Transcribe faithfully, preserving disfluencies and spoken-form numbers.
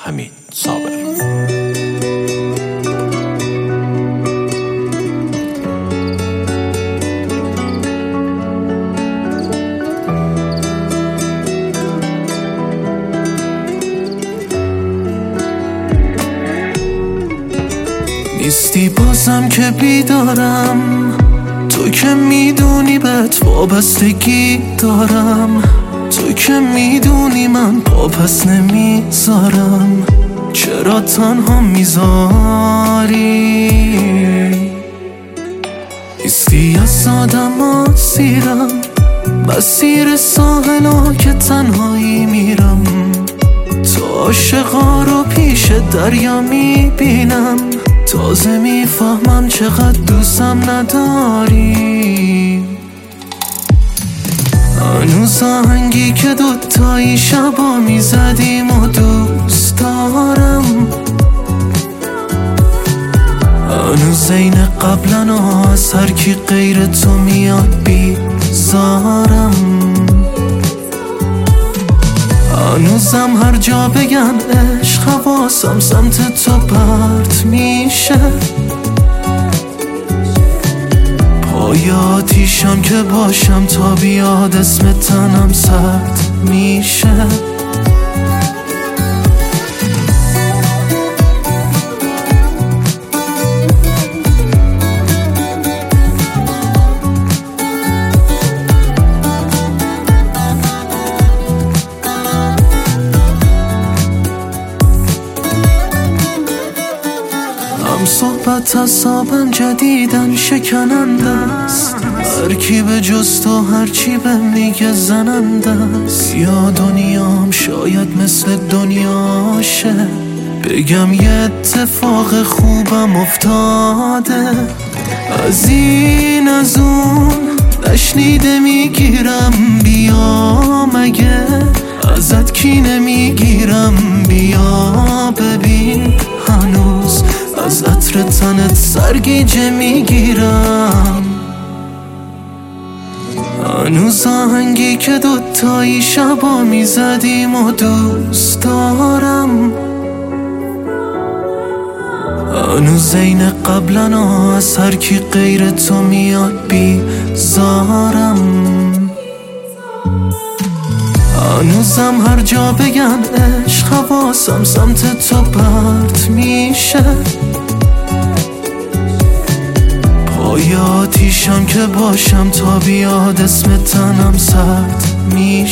حمید صابر. نیستی بازم که بیدارم، تو که میدونی بهت وابستگی دارم، تو که میدونی من پا پس نمیذارم، چرا تنها میذاری؟ نیستی از آدم ها سیرم، مسیر ساحلا که تنهایی میرم، تو عاشقا رو پیش دریا میبینم، تازه میفهمم چقدر دوستم نداری. هنوز آهنگی که دوتایی شبا میزدیم و دوست دارم، هنوز عین قبلا و از هر کی غیر تو میاد بیزارم، هنوزم هر جا بگن عشق حواسم سمت تو پرت میشه، پای آتیشم که باشم تا بیاد اسم تنم سرد میشه. صحبت اصابم جدیدن شکننده است، هر کی به جز تو هر چی به میگه زننده است، یا دنیام شاید مثل دنیاشه، بگم یه اتفاق خوبم افتاده، از این از اون نشنیده میگیرم، بیا مگه ازت کی نمیگیرم، بیا ببین هنوز از عطر تنت سرگیجه میگیرم، هنوز آهنگی که دوتایی شبا میزدیم و دوست دارم، هنوز عین قبلا و از هر کی غیر تو میاد بیزارم، هنوزم هر جا بگن عشق حواسم سمت تو پرت میشه، پای آتیشم که باشم تا بیاد اسم تنم سرد میشه.